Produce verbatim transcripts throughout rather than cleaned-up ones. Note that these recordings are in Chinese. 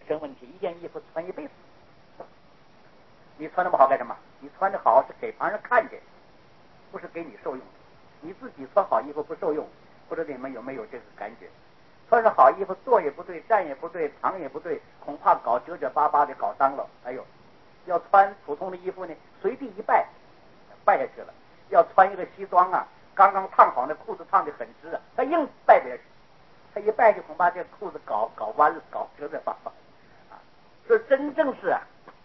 生问题，一件衣服穿一辈子，你穿那么好干什么？你穿的好是给旁人看见，不是给你受用的。你自己穿好衣服不受用，不知道你们有没有这个感觉？穿上好衣服，坐也不对，站也不对，躺也不对，恐怕搞折折巴巴的，搞脏了。哎呦，要穿普通的衣服呢，随地一拜，拜下去了。要穿一个西装啊，刚刚烫好，那裤子烫的很直啊，他硬拜别人，他一拜就恐怕这裤子搞搞弯了，搞折折巴巴啊。这真正是啊，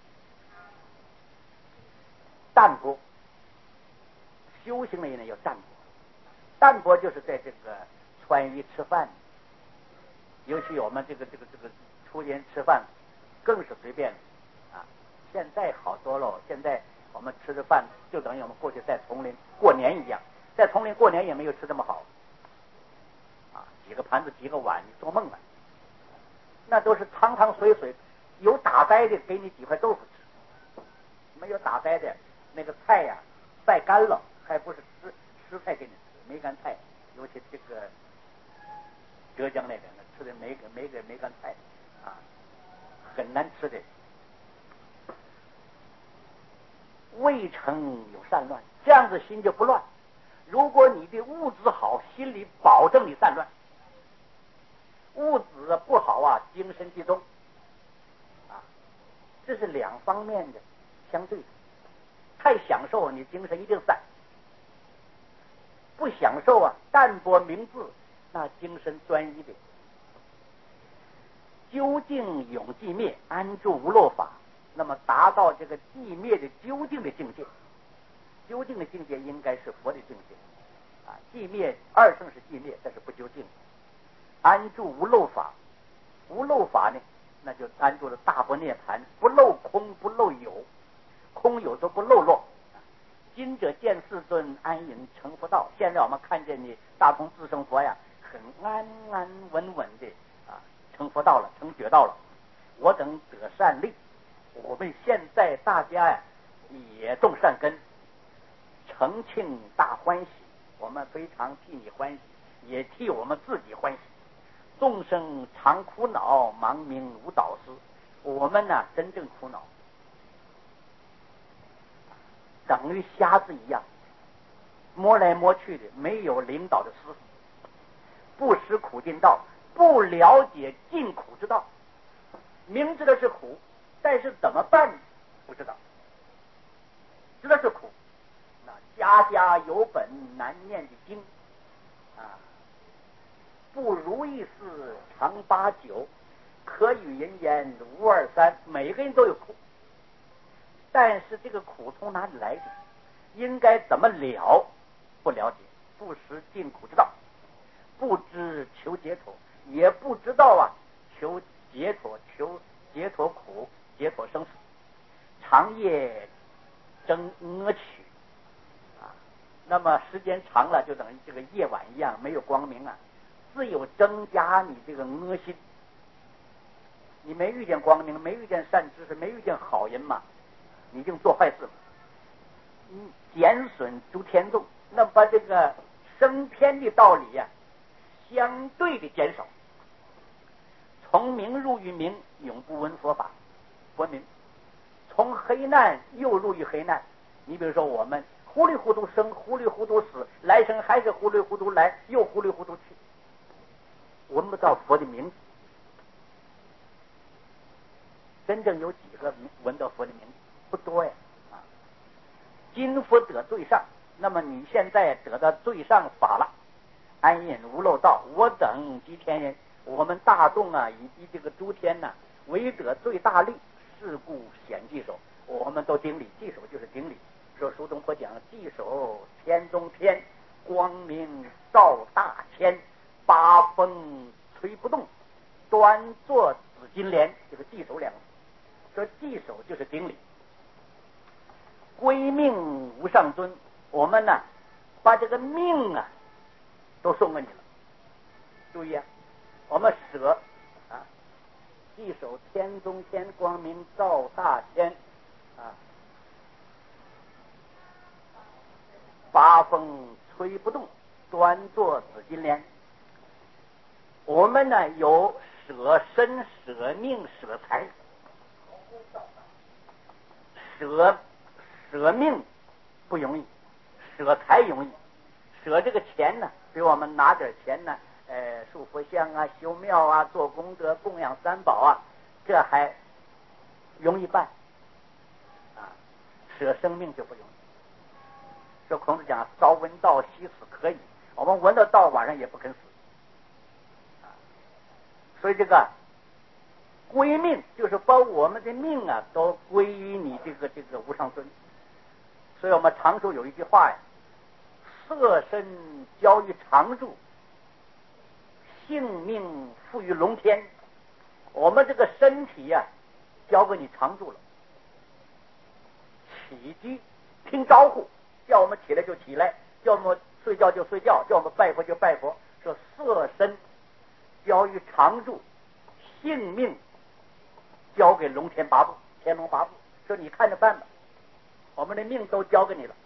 淡泊。修行的人要淡泊，淡泊就是在这个穿衣吃饭。尤其我们这个这个这个出人吃饭更是随便啊！现在好多了，现在我们吃的饭就等于我们过去在丛林过年一样，在丛林过年也没有吃这么好啊！几个盘子几个碗，你做梦了？那都是汤汤水水，有打呆的给你几块豆腐吃，没有打呆的那个菜呀、啊、晒干了，还不是湿湿菜给你吃，梅干菜，尤其这个浙江那边的。吃的梅个梅个梅干菜啊，很难吃的。未曾有善乱，这样子心就不乱。如果你的物质好，心里保证你散乱；物质不好啊，精神集中啊，这是两方面的相对的。太享受，你精神一定散；不享受啊，淡泊明志，那精神专一的。究竟永寂灭，安住无漏法，那么达到这个寂灭的究竟的境界。究竟的境界应该是佛的境界啊！寂灭二圣是寂灭，但是不究竟。安住无漏法，无漏法呢，那就安住了大般涅盘，不漏空，不漏有，空有都不漏落。今者见世尊，安隐成佛道。现在我们看见你大同自生佛呀，很安安稳稳的啊。成佛道了，成觉道了，我等得善利。我们现在大家呀，也种善根，诚庆大欢喜。我们非常替你欢喜，也替我们自己欢喜。众生常苦恼，盲明无导师。我们呢，真正苦恼，等于瞎子一样，摸来摸去的，没有领导的师傅，不识苦尽道。不了解尽苦之道，明知道是苦，但是怎么办不知道，知道是苦。那家家有本难念的经啊，不如意事常八九，可与人言无二三。每个人都有苦，但是这个苦从哪里来的？应该怎么了？不了解，不识尽苦之道，不知求解脱。也不知道啊，求解脱，求解脱苦，解脱生死，长夜争恶取啊。那么时间长了，就等于这个夜晚一样，没有光明啊，只有增加你这个恶心。你没遇见光明，没遇见善知识，没遇见好人嘛，你就做坏事了。嗯，减损诸天众，那把这个升天的道理呀、啊，相对的减少。从明入于明，永不闻佛法，佛明；从黑暗又入于黑暗。你比如说，我们糊里糊涂生，糊里糊涂死，来生还是糊里糊涂来，又糊里糊涂去，闻不到佛的名字。真正有几个闻到佛的名字？不多呀！啊，今佛得最上，那么你现在得到最上法了，安隐无漏道。我等及天人。我们大众啊，以及这个诸天呐、啊，唯得最大利，是故显稽首。我们都顶礼，稽首就是顶礼。说苏东坡讲，稽首天中天，光明照大千，八风吹不动，端坐紫金莲。这个稽首两个字，说稽首就是顶礼。归命无上尊，我们呢，把这个命啊，都送给你了。注意啊！我们舍啊，稽首天中天，光明照大千啊，八风吹不动，端坐紫金莲。我们呢有舍身、舍命、舍财。舍舍命不容易，舍财容易。舍这个钱呢，比如我们拿点钱呢，呃，塑佛像啊、修庙啊、做功德、供养三宝啊，这还容易办啊。舍生命就不容易。说孔子讲，朝闻道，夕死可矣。我们闻到道，晚上也不肯死啊。所以这个归命，就是把我们的命啊，都归于你这个这个无上尊。所以我们常说有一句话呀，色身交于常住，性命付于龙天。我们这个身体呀、啊，交给你常住了，起居听招呼，叫我们起来就起来，叫我们睡觉就睡觉，叫我们拜佛就拜佛。说色身交于常住，性命交给龙天八部、天龙八部，说你看着办吧，我们的命都交给你了。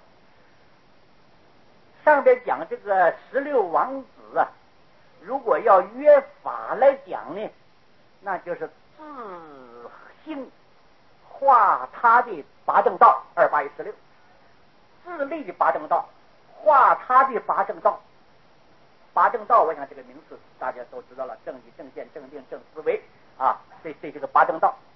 上边讲这个十六王子啊，如果要约法来讲呢，那就是自性化他的八正道，二八一十六，自立的八正道，化他的八正道。八正道，我想这个名词大家都知道了，正义、正见、正定、正思维啊，这这这个八正道。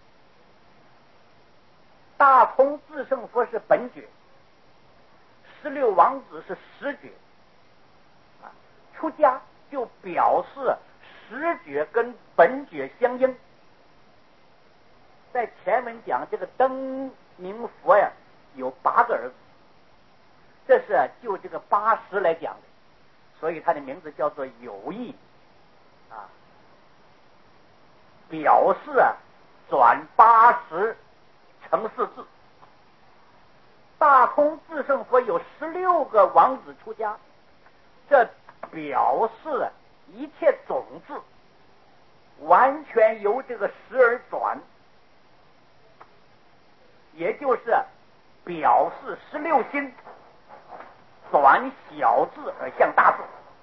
大通至圣佛是本觉，十六王子是实觉啊。出家就表示实觉跟本觉相应。在前文讲这个灯明佛呀，有八个儿子，这是就这个八十来讲的，所以他的名字叫做有意啊，表示啊转八十成四字。大通至圣佛有十六个王子出家，这表示一切种子完全由这个十而转，也就是表示十六心转小字而向大字。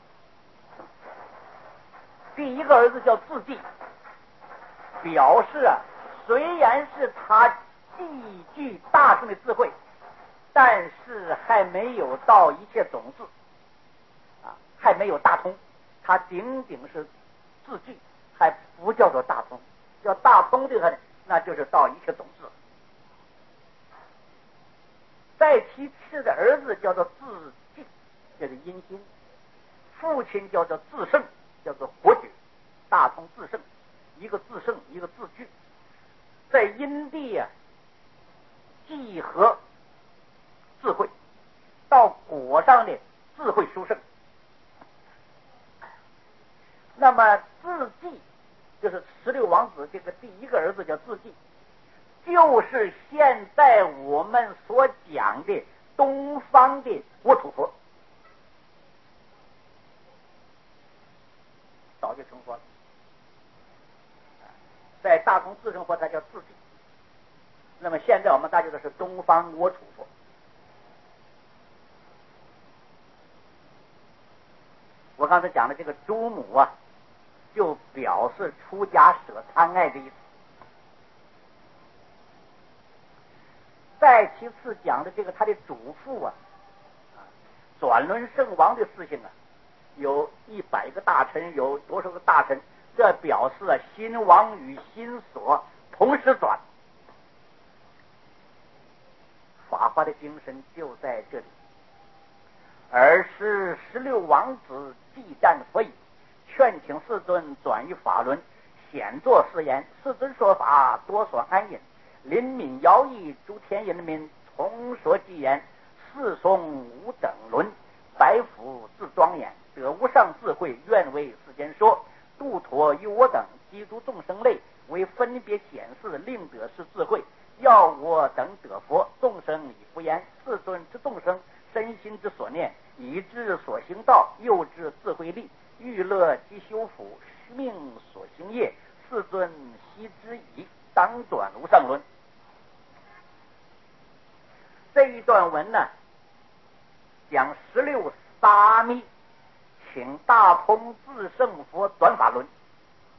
第一个儿子叫自济，表示啊，虽然是他既具大圣的智慧，但是还没有到一切种子啊，还没有大通，他顶顶是自具，还不叫做大通。叫大通这个，那就是到一切种子。再其次的儿子叫做自具，就是阴心；父亲叫做自胜，叫做活觉。大通自胜，一个自胜，一个自具，在阴地啊，集合智慧，到果上的智慧殊胜。那么自济就是十六王子这个第一个儿子叫自济，就是现在我们所讲的东方的国土佛，早就成佛了。在大同自成佛，它叫自济。那么现在我们大家都是东方国土佛。我刚才讲的这个主母啊，就表示出家舍贪爱的意思。再其次讲的这个他的祖父啊，转轮圣王的事情啊，有一百个大臣，有多少个大臣？这表示啊，心王与心所同时转。法华的精神就在这里。尔时十六王子既战佛已，劝请世尊转于法轮，显作誓言。世尊说法多所安隐，临敏摇曳诸天人民，从说偈言：世颂无等伦，白虎自庄严，得无上智慧，愿为世间说。度脱于我等基督众生类，为分别显示，令得是智慧。要我等得佛，众生以福言。世尊之众生身心之所念，以知所行道，又知智慧力，欲乐即修福，命所行业，世尊悉知矣。当转无上轮。这一段文呢，讲十六沙弥请大通至圣佛转法轮。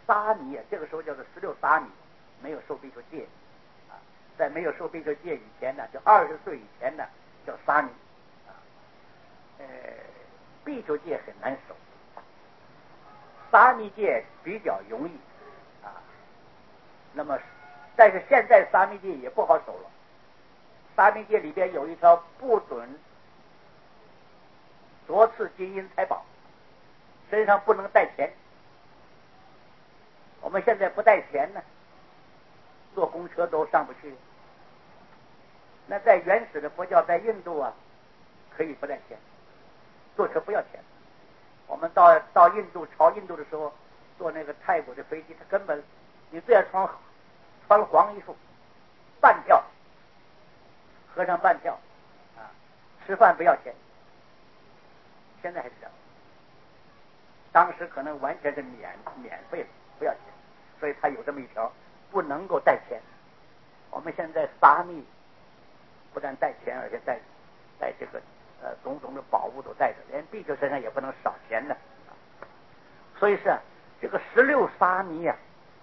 沙弥啊，这个时候叫做十六沙弥，没有受比丘戒啊，在没有受比丘戒以前呢，就二十岁以前呢叫沙弥啊，呃，比丘戒很难守，沙弥戒比较容易啊，那么但是现在沙弥戒也不好守了，沙弥戒里边有一条不准着次金银财宝，身上不能带钱。我们现在不带钱呢，坐公车都上不去。那在原始的佛教，在印度啊，可以不带钱，坐车不要钱。我们到到印度朝印度的时候，坐那个泰国的飞机，他根本你只要穿穿黄衣服，半票，合上半票啊，吃饭不要钱。现在还是这样，当时可能完全是免免费的，不要钱，所以他有这么一条，不能够带钱。我们现在沙弥不但带钱，而且带带这个呃种种的宝物都带着，连比丘身上也不能少钱的。所以是这个十六沙弥呀、啊。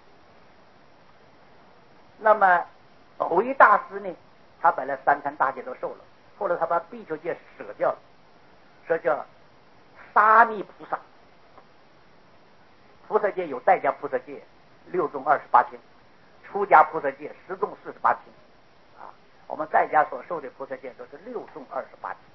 那么藕益大师呢，他本来三坛大戒都受了，后来他把比丘戒舍掉了，这叫沙弥菩萨。菩萨戒有在家菩萨戒六众二十八经，出家菩萨戒十众四十八经啊。我们在家所受的菩萨戒都是六众二十八经。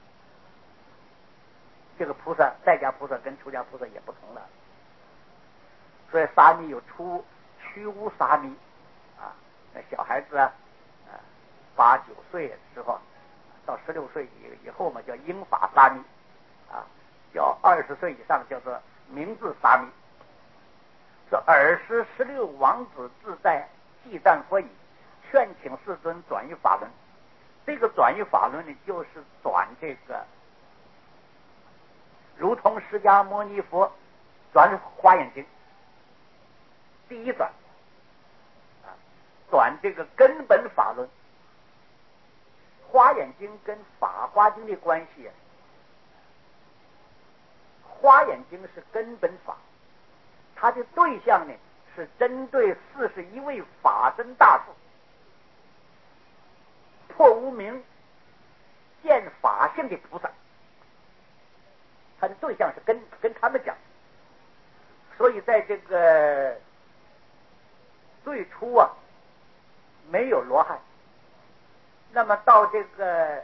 这个菩萨在家菩萨跟出家菩萨也不同了。所以沙弥有出屈巫沙弥啊，那小孩子啊，啊八九岁的时候到十六岁以以后嘛，叫英法沙弥啊。叫二十岁以上叫做明智沙弥。说尔时十六王子自在祭赞佛已，劝请世尊转于法轮。这个转于法轮呢，就是转这个如同释迦牟尼佛转华严经第一转啊，转这个根本法轮。华严经跟法华经的关系啊，华严经是根本法，它的对象呢是针对四十一位法身大士，破无明见法性的菩萨，它的对象是跟跟他们讲。所以在这个最初啊没有罗汉，那么到这个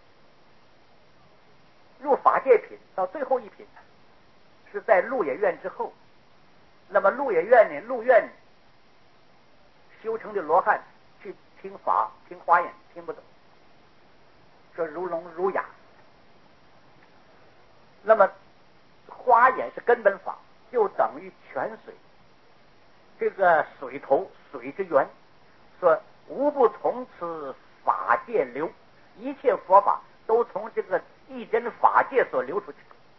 入法界品到最后一品是在鹿野苑之后。那么鹿野苑呢，鹿苑修成的罗汉去听法听华严听不懂，说如聋如哑。那么华严是根本法，就等于泉水，这个水头水之源，说无不从此法界流，一切佛法都从这个一真法界所流出去。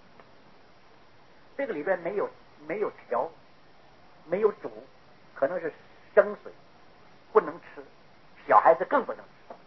这个里边没有没有调，没有煮，可能是生水，不能吃，小孩子更不能吃。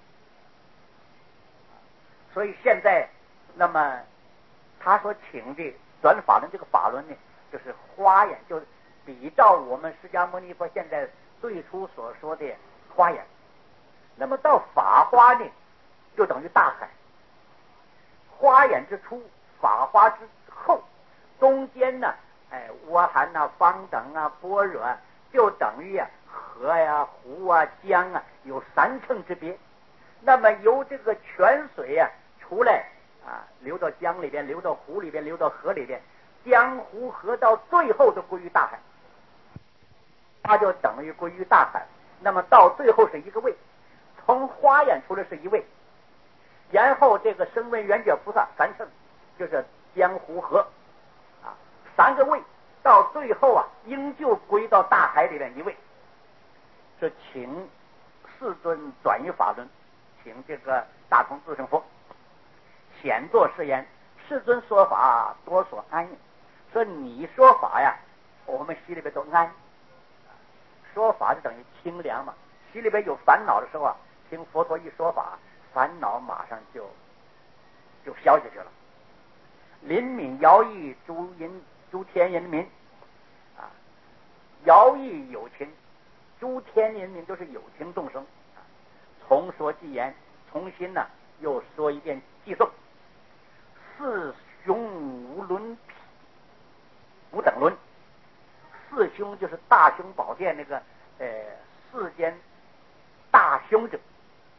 所以现在那么他所请的转法轮，这个法轮呢，就是花眼，就是比照我们释迦牟尼佛现在最初所说的花眼。那么到法花呢，就等于大海。花眼之初，法花之后，中间呢，哎，阿含啊、方等啊、般若啊，就等于啊河呀、啊、湖啊、江啊，有三乘之别。那么由这个泉水啊出来啊，流到江里边，流到湖里边，流到河里边，江湖河到最后都归于大海，它就等于归于大海。那么到最后是一个位，从花眼出来是一位，然后这个声闻缘觉菩萨三乘，就是江湖河啊，三个位，到最后啊，应就归到大海里边一位。是请世尊转于法轮，请这个大同自胜佛显作誓言：世尊说法多所安应。说你说法呀，我们心里边都安。说法就等于清凉嘛，心里边有烦恼的时候啊，听佛陀一说法，烦恼马上就就消下去了。临敏摇曳诸人诸天人民啊， 尧亦有情，诸天人民都是有情众生。重说偈言，重新呢、啊、又说一遍偈颂。四兄无伦匹，无等伦。四兄就是大雄宝殿那个呃世间大凶者，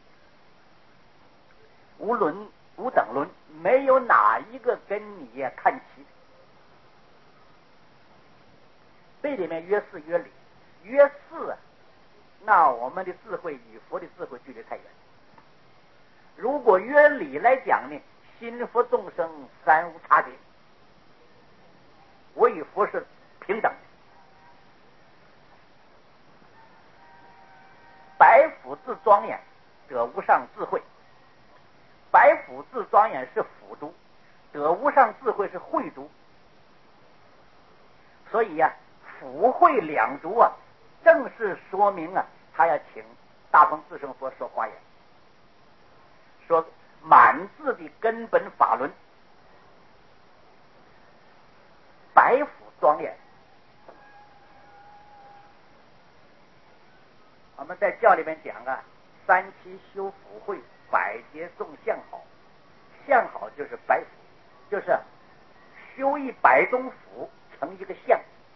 无伦无等伦，没有哪一个跟你看齐。这里面约四约理，约四啊，那我们的智慧与佛的智慧距离太远。如果约理来讲呢，心佛众生三无差别，我与佛是平等的。白虎自庄严，得无上智慧。白虎自庄严是辅助，得无上智慧是慧助。所以呀、啊，辅慧两足啊，正是说明啊，他要请大鹏自胜佛说华严，说满字的根本法轮。白虎庄严，我们在教里面讲啊，三七修福慧，百劫种相好。相好就是白福，就是修一百种福成一个相。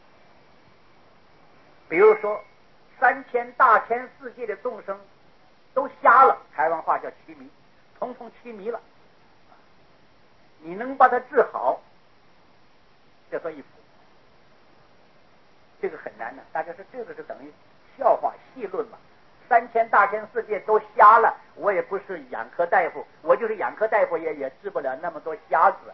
比如说三千大千世界的众生都瞎了，台湾话叫痴迷，统统痴迷了，你能把它治好，这算一福。这个很难的，大家说这个是等于笑话戏论嘛。三千大千世界都瞎了，我也不是眼科大夫，我就是眼科大夫也也治不了那么多瞎子。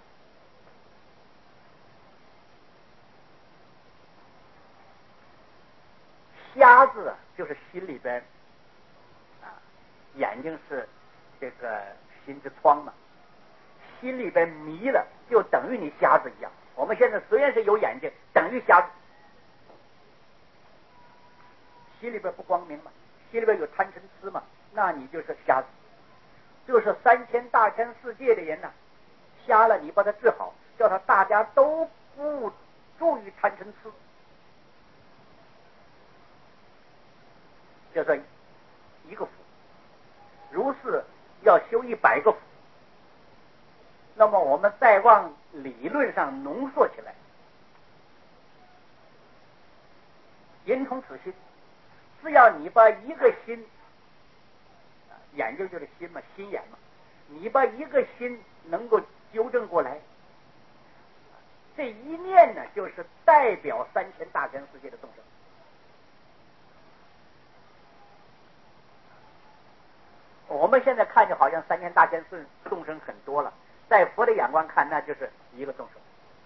瞎子就是心里边啊，眼睛是这个心之窗嘛，心里边迷了，就等于你瞎子一样。我们现在虽然是有眼睛，等于瞎子，心里边不光明嘛，心里边有贪嗔痴嘛，那你就是瞎子。就是三千大千世界的人呢、啊，瞎了，你把他治好，叫他大家都不注意贪嗔痴，叫做一个福。如是要修一百个福，那么我们再往理论上浓缩起来，因从此心，只要你把一个心，眼睛就是心嘛，心眼嘛，你把一个心能够纠正过来，这一念呢，就是代表三千大千世界的众生。我们现在看着好像三千大千世众生很多了，在佛的眼光看，那就是一个众生。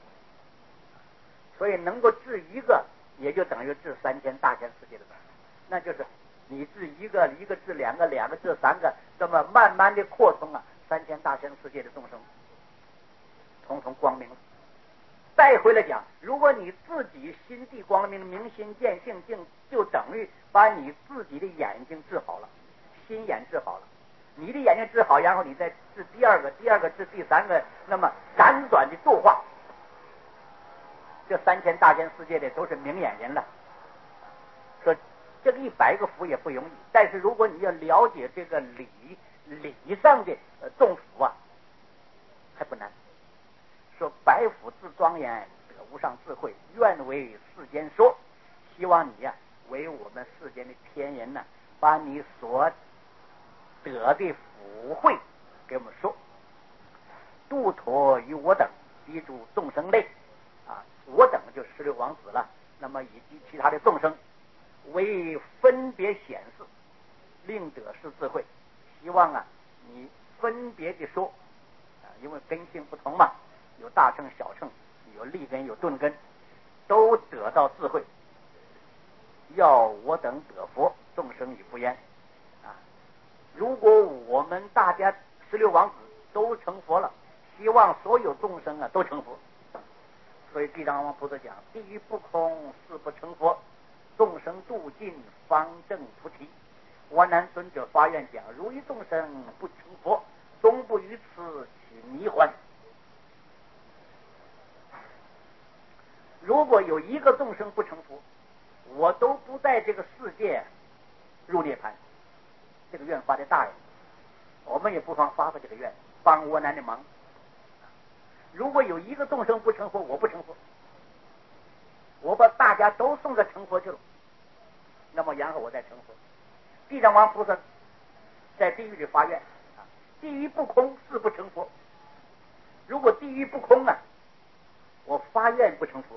所以能够治一个，也就等于治三千大千世界的众生，那就是你治一个，一个治两个，两个治三个，这么慢慢的扩充啊，三千大千世界的众生统统光明了。再回来讲，如果你自己心地光明，明心见性净，就等于把你自己的眼睛治好了，心眼治好了。你的眼睛治好，然后你再治第二个，第二个治第三个，那么辗转的度化，这三千大千世界的都是明眼人了。说这个一百个福也不容易，但是如果你要了解这个理理上的呃众福啊，还不难。说白虎自庄严，得无上智慧，愿为世间说。希望你呀、啊，为我们世间的天人呢、啊，把你所得的福慧给我们说。度脱于我等一诸众生类啊，我等就十六王子了，那么以及其他的众生，为分别显示，令得是智慧。希望啊，你分别的说啊，因为根性不同嘛，有大乘小乘，有立根有顿根，都得到智慧。要我等得佛，众生已不焉啊！如果我们大家十六王子都成佛了，希望所有众生啊都成佛。所以地藏王菩萨讲：地狱不空，誓不成佛；众生度尽，方证菩提。我南尊者发愿讲：如一众生不成佛，终不于此起迷幻。如果有一个众生不成佛， 我都不在这个世界入涅槃。这个愿发的大呀，我们也不妨发发这个愿，帮我难的忙。如果有一个众生不成佛，我不成佛，我把大家都送着成佛去了，那么然后我再成佛。地藏王菩萨在地狱里发愿，地狱不空，誓不成佛。如果地狱不空啊，我发愿不成佛。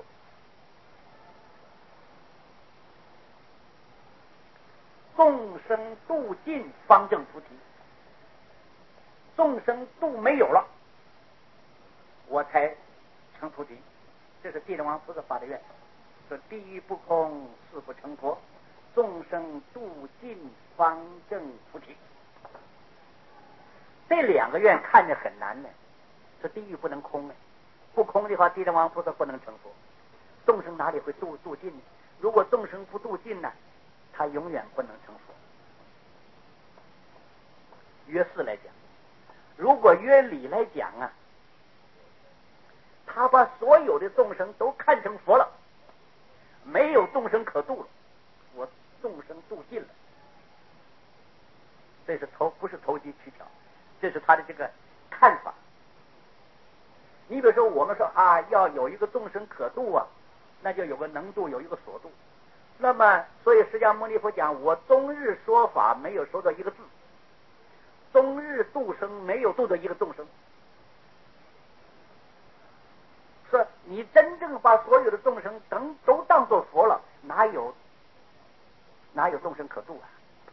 众生度尽方证菩提，众生度没有了，我才成菩提。这是地藏王菩萨发的愿，说地狱不空，誓不成佛，众生度尽方证菩提。这两个愿看着很难呢，说地狱不能空呢，不空的话，地藏王菩萨不能成佛，众生哪里会度度尽呢？如果众生不度尽呢，他永远不能成佛。约事来讲，如果约理来讲啊，他把所有的众生都看成佛了，没有众生可度了，我众生度尽了，这是投不是投机取巧，这是他的这个看法。你比如说我们说啊，要有一个众生可度啊，那就有个能度，有一个所度。那么所以释迦牟尼佛讲，我终日说法没有说到一个字，终日度生没有度到一个众生。说你真正把所有的众生等都当作佛了，哪有哪有众生可度啊？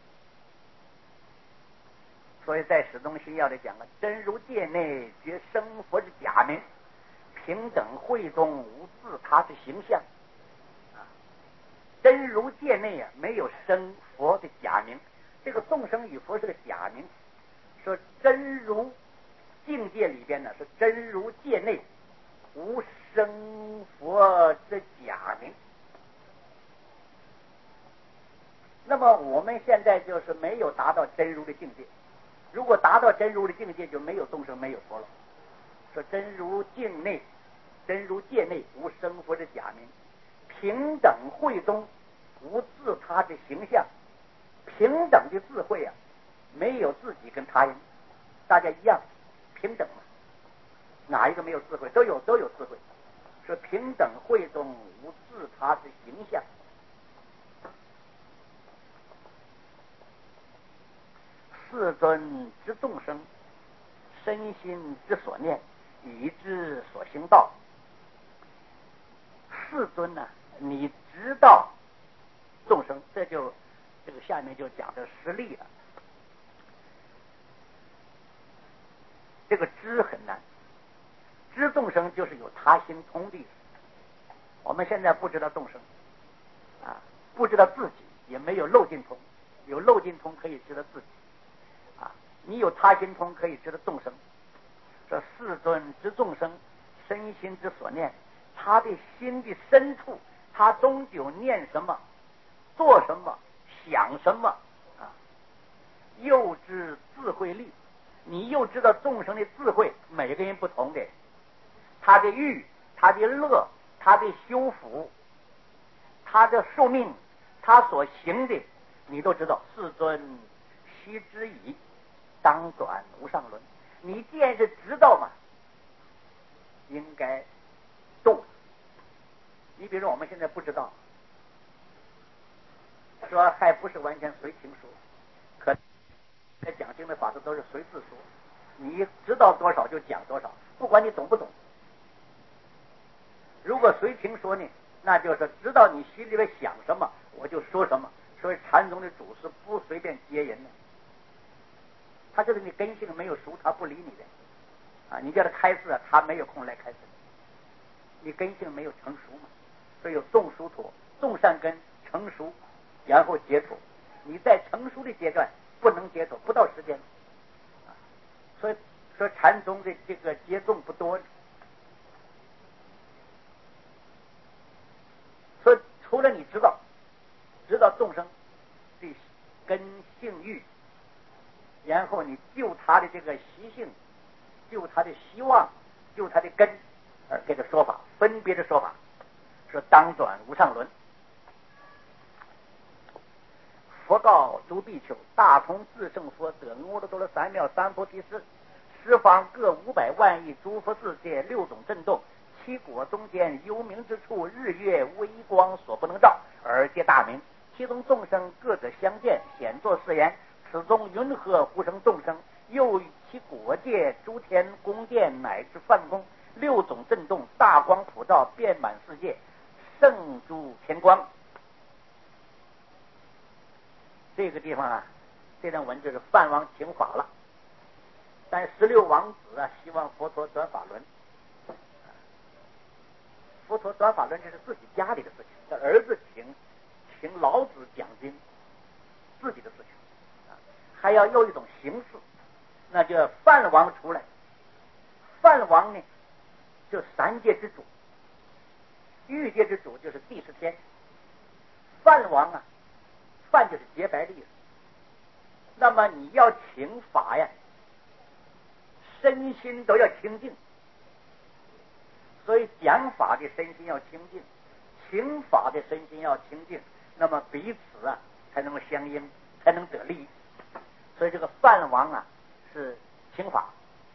所以在始终心要里讲了，真如界内觉生佛之假名，平等会中无自他之形象。真如界内啊，没有生佛的假名。这个众生与佛是个假名。说真如境界里边呢，是真如界内无生佛之假名。那么我们现在就是没有达到真如的境界。如果达到真如的境界，就没有众生，没有佛了。说真如境内，真如界内无生佛之假名，平等慧中无自他之形象。平等的智慧啊，没有自己跟他人，大家一样平等嘛，哪一个没有智慧？都有都有智慧。说平等慧中无自他之形象。世尊之众生，身心之所念，与之所行道。世尊呢、啊，你知道众生，这就这个下面就讲的实例了。这个知很难，知众生就是有他心通的。我们现在不知道众生啊，不知道自己，也没有漏尽通。有漏尽通可以知道自己啊，你有他心通可以知道众生。说世尊知众生身心之所念，他的心的深处，他终究念什么，做什么，想什么啊？又知智慧力，你又知道众生的智慧，每个人不同的，他的欲，他的乐，他的修福，他的寿命，他所行的，你都知道。世尊须知矣，当转无上轮。你既然是知道嘛，应该度。你比如说我们现在不知道，说还不是完全随情说，可在讲经的法师都是随自说，你知道多少就讲多少，不管你懂不懂。如果随情说呢，那就是知道你心里面想什么我就说什么。所以禅宗的祖师不随便接人呢，他就是你根性没有熟，他不理你的啊。你叫他开示啊，他没有空来开示，你根性没有成熟嘛。所以有种熟土，种善根成熟，然后结土。你在成熟的阶段不能结土，不到时间啊。所以说禅宗的这个结种不多。所以除了你知道知道众生的根性欲，然后你就他的这个习性，就他的希望，就他的根而给他说法，分别的说法，说当转无上轮。 佛告诸比丘：大同自胜佛得阿耨多罗三藐三菩提时，十方各五百万亿诸佛世界六种震动，其果中间幽冥之处，日月微光所不能照，而皆大明。其中众生各者相见，显作誓言：此中云何呼声众生？又与其果界诸天宫殿乃至梵宫六种震动，大光普照，遍满世界，圣诸天光。这个地方啊，这段文就是梵王请法了。但十六王子啊，希望佛陀转法轮。佛陀转法轮这是自己家里的事情，他儿子请请老子讲经，自己的事情啊，还要用一种形式，那就梵王出来。梵王呢，就三界之主，欲界之主就是第十天。梵王啊，梵就是洁白的意思。那么你要请法呀，身心都要清净，所以讲法的身心要清净，请法的身心要清净，那么彼此啊才能够相应，才能得利益。所以这个梵王啊是请法。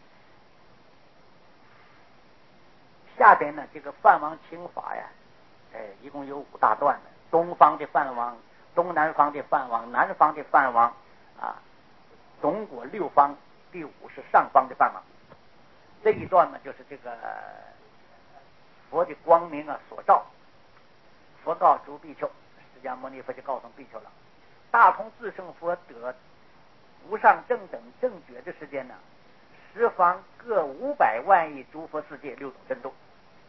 下边呢，这个梵王请法呀，哎，一共有五大段的。东方的梵王，东南方的梵王，南方的梵王啊，总果六方，第五是上方的梵王。这一段呢，就是这个佛的光明啊所照。佛告诸比丘，释迦牟尼佛就告诉比丘了：大同自胜佛得无上正等正觉的时间呢，十方各五百万亿诸佛世界六种震动。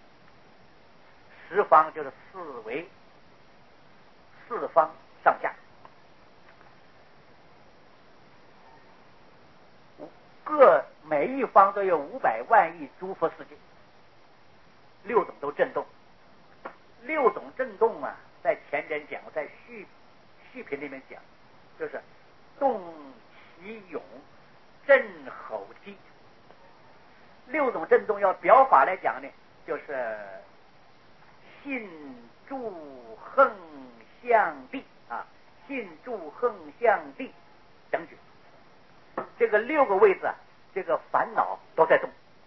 十方就是四维，四方上下，各每一方都有五百万亿诸佛世界，六种都震动。六种震动啊，在前人讲，在续续品里面讲，就是动其勇，震吼激。六种震动要表法来讲呢，就是信住横向地啊，信住横向地等举。这个六个位置啊，这个烦恼都在动。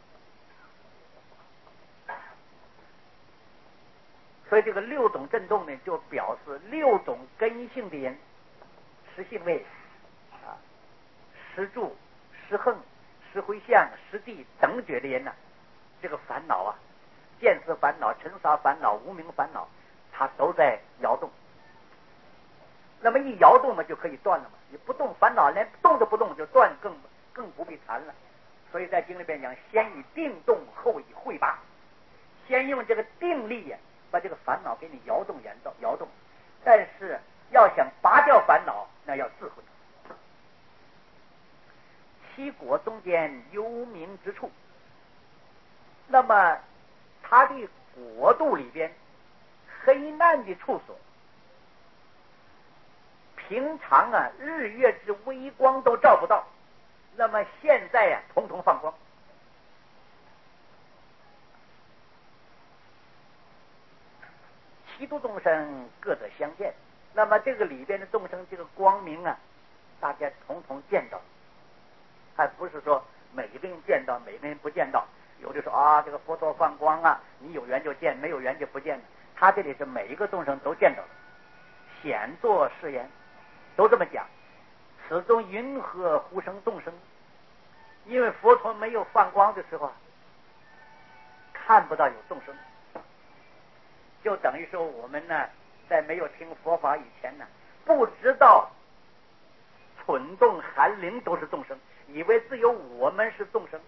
所以这个六种震动呢，就表示六种根性的人，十性位啊，十住、十横、十回向、十地等觉的人呢、啊，这个烦恼啊，见思烦恼、尘沙烦恼、无明烦恼，它都在摇动。那么一摇动嘛，就可以断了嘛。你不动烦恼，连动都不动就断，更更不必谈了。所以在经里边讲，先以定动，后以慧拔。先用这个定力呀、啊，把这个烦恼给你摇动、摇动、摇动。但是要想拔掉烦恼，那要智慧。七果中间幽冥之处，那么它的国度里边黑暗的处所，平常啊日月之微光都照不到，那么现在呀、啊、统统放光。七度众生各者相见，那么这个里边的众生，这个光明啊，大家统统见到，还不是说每个人见到，每个人不见到。有的说啊，这个佛陀放光啊，你有缘就见，没有缘就不见。他这里是每一个众生都见到了，显作誓言，都这么讲。此中云何呼声众生？因为佛陀没有放光的时候，看不到有众生。就等于说我们呢，在没有听佛法以前呢，不知道蠢动寒灵都是众生，以为只有我们是众生。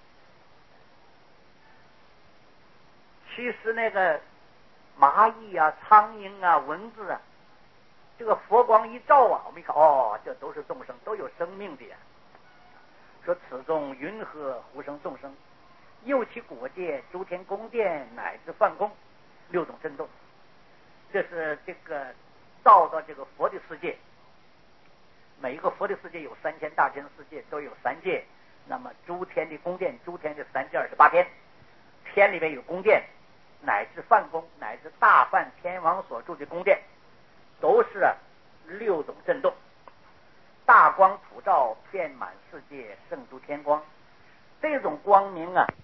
其实那个蚂蚁啊、苍蝇啊、蚊子啊，这个佛光一照啊，我们一看，哦，这都是众生，都有生命的呀。说此中云何呼声众生？又其果界诸天宫殿乃至梵宫六种震动，这是这个照到这个佛的世界。每一个佛的世界有三千大千世界，都有三界。那么诸天的宫殿，诸天的三界二十八天，天里面有宫殿，乃至梵宫，乃至大梵天王所住的宫殿，都是六种震动，大光普照，遍满世界，胜诸天光。这种光明啊，